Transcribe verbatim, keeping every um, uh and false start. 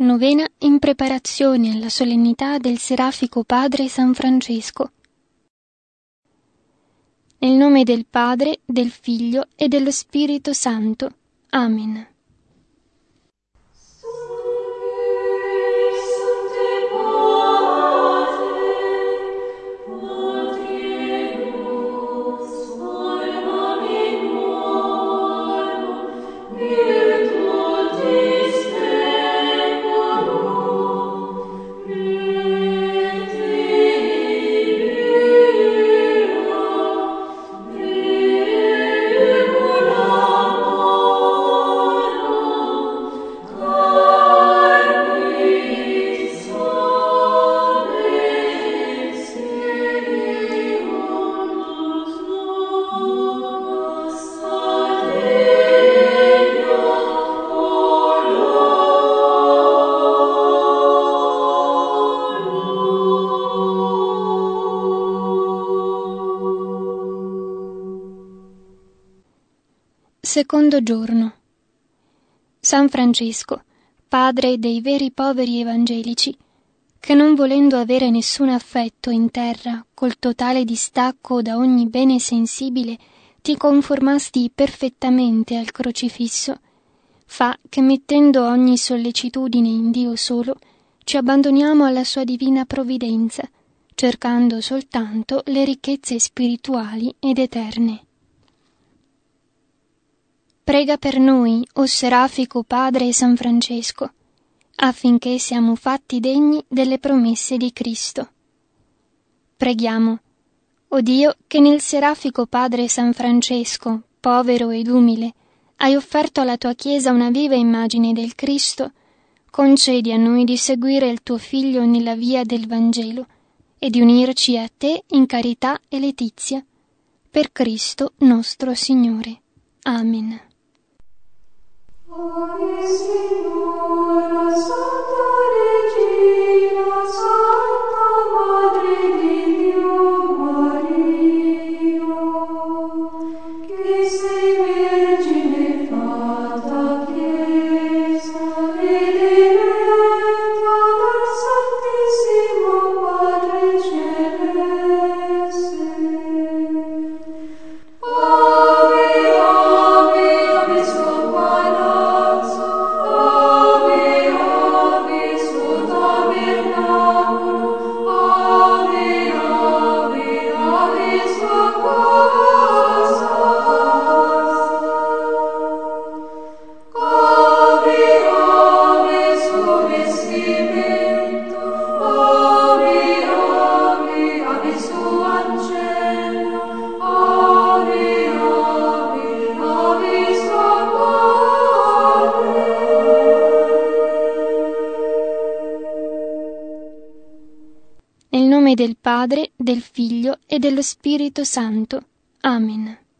Novena in preparazione alla solennità del Serafico Padre San Francesco. Nel nome del Padre, del Figlio e dello Spirito Santo. Amen. Secondo giorno. San Francesco, padre dei veri poveri evangelici, che non volendo avere nessun affetto in terra, col totale distacco da ogni bene sensibile, ti conformasti perfettamente al crocifisso, fa che mettendo ogni sollecitudine in Dio solo, ci abbandoniamo alla sua divina provvidenza, cercando soltanto le ricchezze spirituali ed eterne. Prega per noi, o Serafico Padre San Francesco, affinché siamo fatti degni delle promesse di Cristo. Preghiamo, o Dio, che nel Serafico Padre San Francesco, povero ed umile, hai offerto alla tua Chiesa una viva immagine del Cristo, concedi a noi di seguire il tuo Figlio nella via del Vangelo e di unirci a te in carità e letizia. Per Cristo nostro Signore. Amen. Ore Signora, Santa Regina, Santa Madre di Dio Maria, che sei Vergine fatta Chiesa ed eletta dal Santissimo Padre Celeste. Ave, ave, ave suo palazzo, ave, ave suo tabernacolo, ave, ave, ave sua casa. Ave, ave suo vestimento, ave, ave, ave suo angello, ave, ave, ave sua madre. Nel nome del Padre, del Figlio e dello Spirito Santo. Amen.